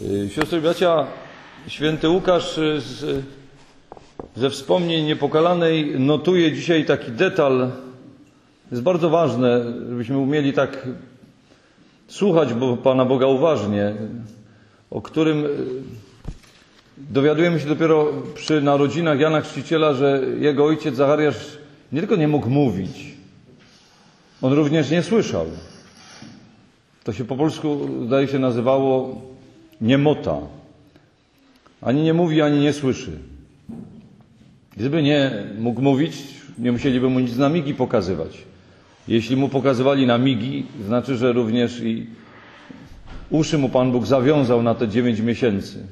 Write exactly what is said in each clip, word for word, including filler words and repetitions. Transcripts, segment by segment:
Siostry i bracia, święty Łukasz z, ze wspomnień Niepokalanej notuje dzisiaj taki detal. Jest bardzo ważne, żebyśmy umieli tak słuchać bo Pana Boga uważnie, o którym dowiadujemy się dopiero przy narodzinach Jana Chrzciciela, że jego ojciec Zachariasz nie tylko nie mógł mówić, on również nie słyszał. To się po polsku, zdaje się, nazywało niemota. Ani nie mówi, ani nie słyszy. Gdyby nie mógł mówić, nie musieliby mu nic na migi pokazywać. Jeśli mu pokazywali na migi, znaczy, że również i uszy mu Pan Bóg zawiązał na te dziewięć miesięcy.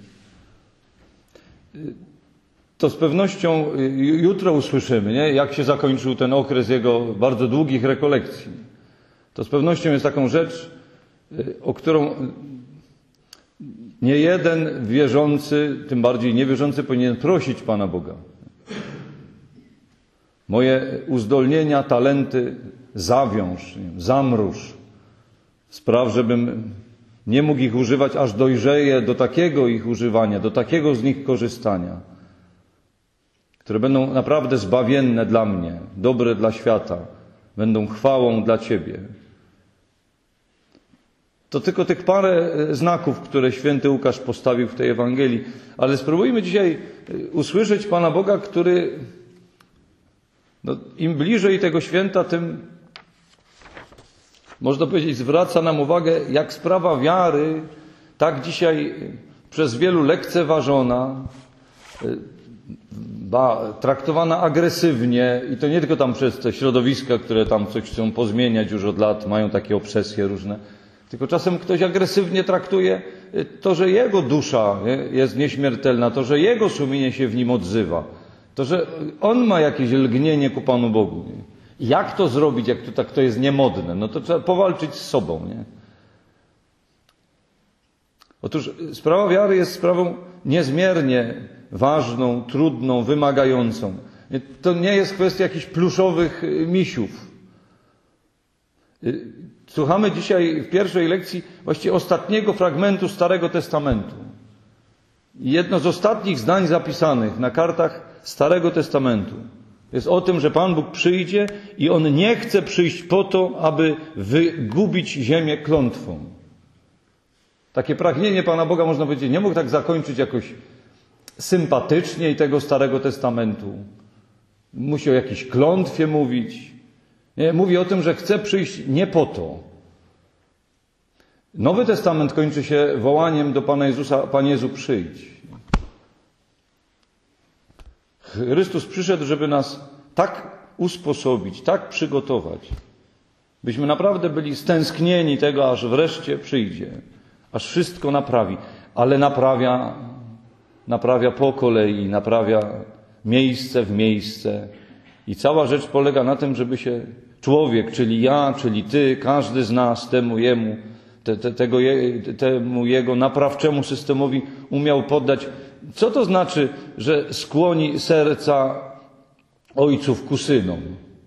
To z pewnością jutro usłyszymy, nie? Jak się zakończył ten okres jego bardzo długich rekolekcji. To z pewnością jest taką rzecz, o którą nie jeden wierzący, tym bardziej niewierzący, powinien prosić Pana Boga. Moje uzdolnienia, talenty zawiąż, zamróż. Spraw, żebym nie mógł ich używać, aż dojrzeję do takiego ich używania, do takiego z nich korzystania, które będą naprawdę zbawienne dla mnie, dobre dla świata, będą chwałą dla Ciebie. To tylko tych parę znaków, które święty Łukasz postawił w tej Ewangelii. Ale spróbujmy dzisiaj usłyszeć Pana Boga, który no, im bliżej tego święta, tym można powiedzieć zwraca nam uwagę, jak sprawa wiary, tak dzisiaj przez wielu lekceważona, ba, traktowana agresywnie i to nie tylko tam przez te środowiska, które tam coś chcą pozmieniać już od lat, mają takie obsesje różne. Tylko czasem ktoś agresywnie traktuje to, że jego dusza jest nieśmiertelna, to, że jego sumienie się w nim odzywa, to, że on ma jakieś lgnienie ku Panu Bogu. Nie? Jak to zrobić, jak to tak to jest niemodne? No to trzeba powalczyć z sobą. Nie? Otóż sprawa wiary jest sprawą niezmiernie ważną, trudną, wymagającą. To nie jest kwestia jakichś pluszowych misiów. Słuchamy dzisiaj w pierwszej lekcji właściwie ostatniego fragmentu Starego Testamentu. Jedno z ostatnich zdań zapisanych na kartach Starego Testamentu jest o tym, że Pan Bóg przyjdzie i On nie chce przyjść po to, aby wygubić ziemię klątwą. Takie pragnienie Pana Boga, można powiedzieć, nie mógł tak zakończyć jakoś sympatycznie i tego Starego Testamentu. Musi o jakiejś klątwie mówić. Nie, mówi o tym, że chce przyjść nie po to. Nowy Testament kończy się wołaniem do Pana Jezusa: Panie Jezu, przyjdź. Chrystus przyszedł, żeby nas tak usposobić, tak przygotować, byśmy naprawdę byli stęsknieni tego, aż wreszcie przyjdzie, aż wszystko naprawi, ale naprawia, naprawia po kolei, naprawia miejsce w miejsce. I cała rzecz polega na tym, żeby się człowiek, czyli ja, czyli ty, każdy z nas temu jemu, te, te, tego je, temu jego naprawczemu systemowi umiał poddać. Co to znaczy, że skłoni serca ojców ku synom?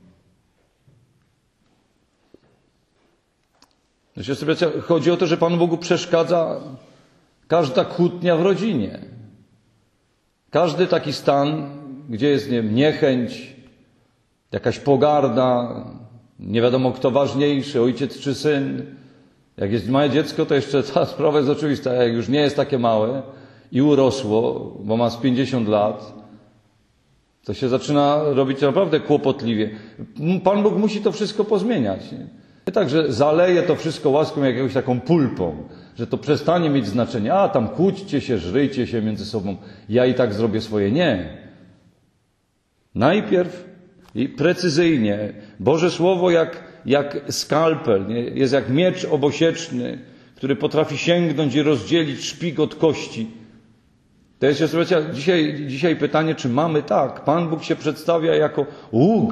Chodzi o to, że Panu Bogu przeszkadza każda kłótnia w rodzinie. Każdy taki stan, gdzie jest, nie wiem, niechęć, jakaś pogarda, nie wiadomo kto ważniejszy, ojciec czy syn. Jak jest małe dziecko, to jeszcze ta sprawa jest oczywista. Jak już nie jest takie małe i urosło, bo ma z pięćdziesiąt lat, to się zaczyna robić naprawdę kłopotliwie. Pan Bóg musi to wszystko pozmieniać. Nie, nie tak, że zaleje to wszystko łaską jakąś taką pulpą, że to przestanie mieć znaczenie. A tam kłóćcie się, żryjcie się między sobą, ja i tak zrobię swoje. Nie. Najpierw i precyzyjnie. Boże Słowo jak, jak skalpel, nie? Jest jak miecz obosieczny, który potrafi sięgnąć i rozdzielić szpik od kości. To jest, słuchajcie, dzisiaj, dzisiaj pytanie, czy mamy tak. Pan Bóg się przedstawia jako ług.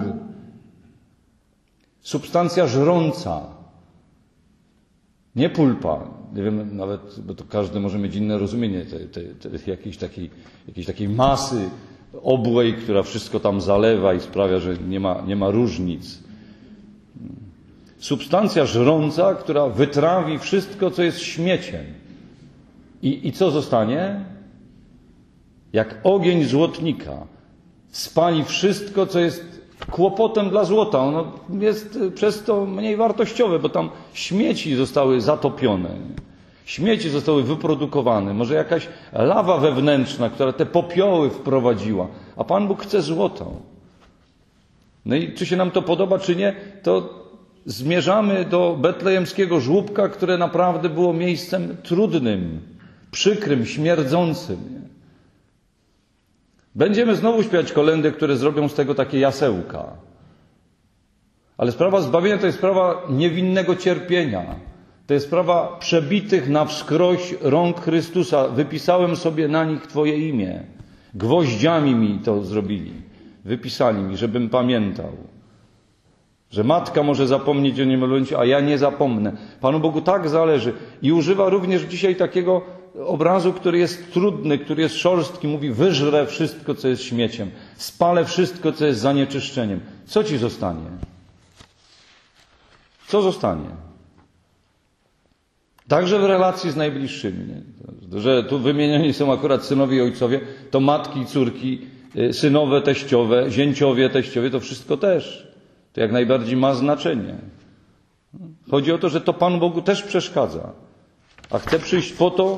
Substancja żrąca. Nie pulpa. Nie wiem, nawet, bo to każdy może mieć inne rozumienie tej, tej, tej, jakiejś, takiej, jakiejś takiej masy obłej, która wszystko tam zalewa i sprawia, że nie ma, nie ma różnic. Substancja żrąca, która wytrawi wszystko, co jest śmieciem. I, I co zostanie? Jak ogień złotnika spali wszystko, co jest kłopotem dla złota. Ono jest przez to mniej wartościowe, bo tam śmieci zostały zatopione. Śmieci zostały wyprodukowane. Może jakaś lawa wewnętrzna, która te popioły wprowadziła. A Pan Bóg chce złoto. No i czy się nam to podoba, czy nie, to zmierzamy do betlejemskiego żłóbka, które naprawdę było miejscem trudnym, przykrym, śmierdzącym. Będziemy znowu śpiewać kolędy, które zrobią z tego takie jasełka. Ale sprawa zbawienia to jest sprawa niewinnego cierpienia. To jest sprawa przebitych na wskroś rąk Chrystusa. Wypisałem sobie na nich Twoje imię. Gwoździami mi to zrobili. Wypisali mi, żebym pamiętał. Że matka może zapomnieć o niemowlęciu, a ja nie zapomnę. Panu Bogu tak zależy. I używa również dzisiaj takiego obrazu, który jest trudny, który jest szorstki. Mówi, wyżrę wszystko, co jest śmieciem. Spalę wszystko, co jest zanieczyszczeniem. Co ci zostanie? Co zostanie? Także w relacji z najbliższymi. Nie? Że tu wymienieni są akurat synowie i ojcowie, to matki i córki, synowe, teściowe, zięciowie, teściowie, to wszystko też. To jak najbardziej ma znaczenie. Chodzi o to, że to Panu Bogu też przeszkadza. A chce przyjść po to,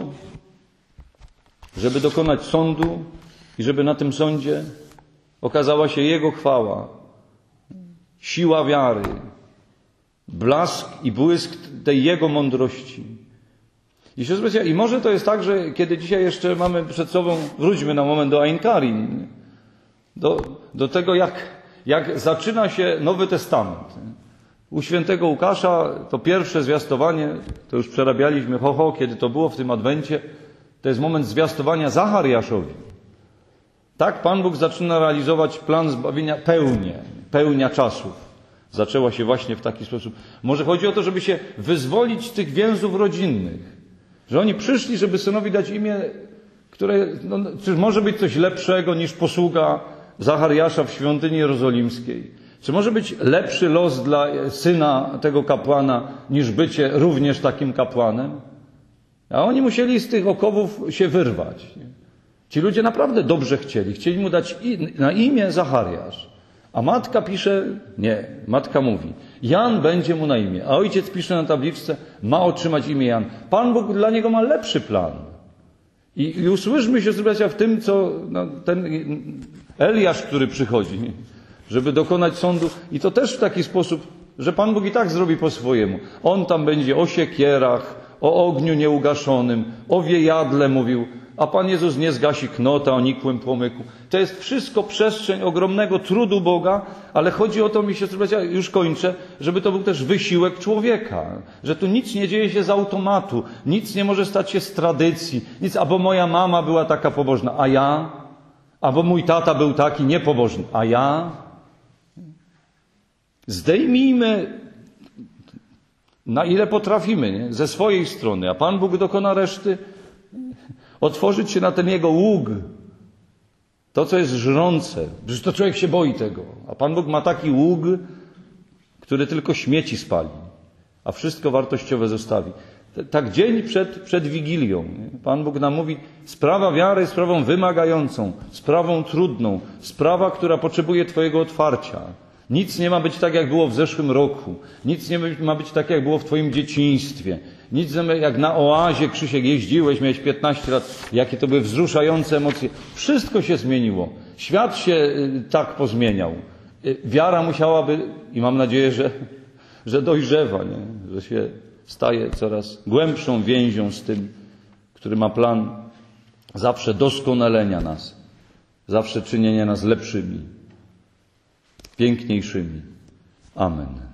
żeby dokonać sądu i żeby na tym sądzie okazała się Jego chwała, siła wiary, blask i błysk tej Jego mądrości. I, siostry, i może to jest tak, że kiedy dzisiaj jeszcze mamy przed sobą, wróćmy na moment do Ein Karin, do, do tego, jak, jak zaczyna się Nowy Testament. U świętego Łukasza to pierwsze zwiastowanie, to już przerabialiśmy, ho, ho, kiedy to było w tym Adwencie, to jest moment zwiastowania Zachariaszowi. Tak Pan Bóg zaczyna realizować plan zbawienia pełnie, pełnia czasów. Zaczęła się właśnie w taki sposób. Może chodzi o to, żeby się wyzwolić z tych więzów rodzinnych. Że oni przyszli, żeby synowi dać imię, które no, czy może być coś lepszego niż posługa Zachariasza w świątyni jerozolimskiej. Czy może być lepszy los dla syna tego kapłana niż bycie również takim kapłanem? A oni musieli z tych okowów się wyrwać. Ci ludzie naprawdę dobrze chcieli. Chcieli mu dać na imię Zachariasz. A matka pisze, nie, matka mówi, Jan będzie mu na imię. A ojciec pisze na tabliczce, ma otrzymać imię Jan. Pan Bóg dla niego ma lepszy plan. I, i usłyszmy się, bracia, w tym, co no, ten Eliasz, który przychodzi, żeby dokonać sądu. I to też w taki sposób, że Pan Bóg i tak zrobi po swojemu. On tam będzie o siekierach, o ogniu nieugaszonym, o wiejadle mówił, a Pan Jezus nie zgasi knota o nikłym płomyku. To jest wszystko przestrzeń ogromnego trudu Boga, ale chodzi o to, mi się już kończę, żeby to był też wysiłek człowieka. Że tu nic nie dzieje się z automatu, nic nie może stać się z tradycji, nic, albo moja mama była taka pobożna, a ja? Albo mój tata był taki niepobożny, a ja? Zdejmijmy na ile potrafimy, nie? Ze swojej strony, a Pan Bóg dokona reszty. Otworzyć się na ten Jego łuk. To, co jest żrące. Przecież to człowiek się boi tego. A Pan Bóg ma taki łuk, który tylko śmieci spali, a wszystko wartościowe zostawi. Tak dzień przed, przed Wigilią. Nie? Pan Bóg nam mówi, sprawa wiary jest sprawą wymagającą, sprawą trudną, sprawa, która potrzebuje Twojego otwarcia. Nic nie ma być tak, jak było w zeszłym roku. Nic nie ma być tak, jak było w Twoim dzieciństwie. Nic nie jak na oazie, Krzysiek, jeździłeś, miałeś piętnaście lat. Jakie to były wzruszające emocje. Wszystko się zmieniło. Świat się tak pozmieniał. Wiara musiałaby, i mam nadzieję, że, że dojrzewa, nie? Że się staje coraz głębszą więzią z tym, który ma plan zawsze doskonalenia nas. Zawsze czynienia nas lepszymi, piękniejszymi. Amen.